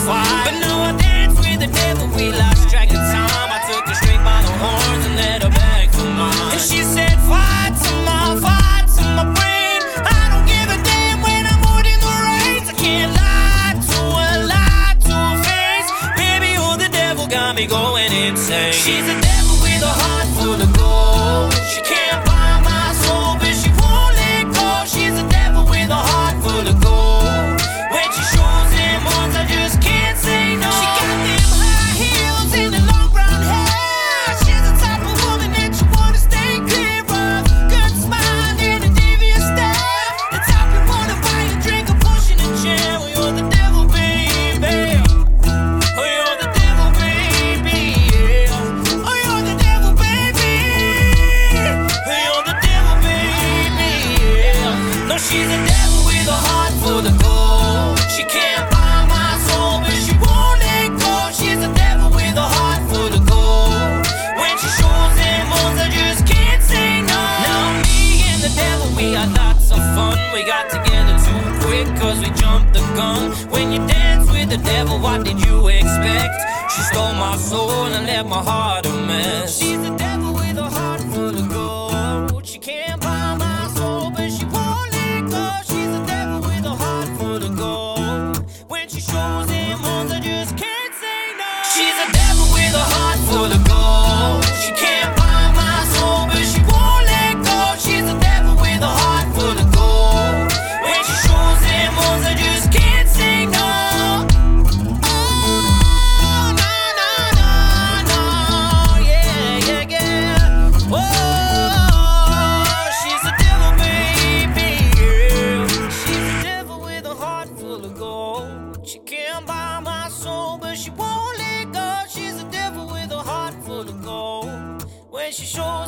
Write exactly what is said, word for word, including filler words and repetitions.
fight. But now I dance with the devil, we lost track of time. I took her straight by the horns and let her beg for mine. And she said, fight to my, fight to my brain. I don't give a damn when I'm out in the rains. I can't lie to her, lie to her face. Baby, oh, the devil got me going insane. She's a devil with a heart full of gold. She can't buy my soul, but she won't let go. She's a devil with a heart full of gold. When she shows them ones, I just can't say no. She got them high heels and the long brown hair. She's the type of woman that you wanna stay clear of. Good smile and a devious stare. The type you wanna buy a drink or push in a chair. Well, you're the devil, baby. Oh, you're the devil, baby. Yeah. Oh, you're the devil, baby. Oh, you're the devil, baby. Yeah. No, she's a devil with a heart full of gold. She can't buy my soul, but she won't let go. She's a devil with a heart full of gold. When she shows them moves, I just can't say no. Now me and the devil, we had lots of fun. We got together too quick, cause we jumped the gun. When you dance with the devil, what did you expect? She stole my soul and left my heart a mess. She's the devil with a heart full of gold. She can't buy my soul, but she won't let go. She's the devil with a heart full of gold. When she shows him moves, I just can't say no. She's a devil with a heart full of gold. She can't buy my soul, but she won't let go. She's a devil with a heart full of gold. When she shows him moves, I just can't say no. Oh, no, no, no, no. Yeah, yeah, yeah. Oh, she's a devil, baby. Yeah. She's a devil with a heart full of gold. She can't buy my soul, but she won't let go. She's a devil with a heart full of gold. When she shows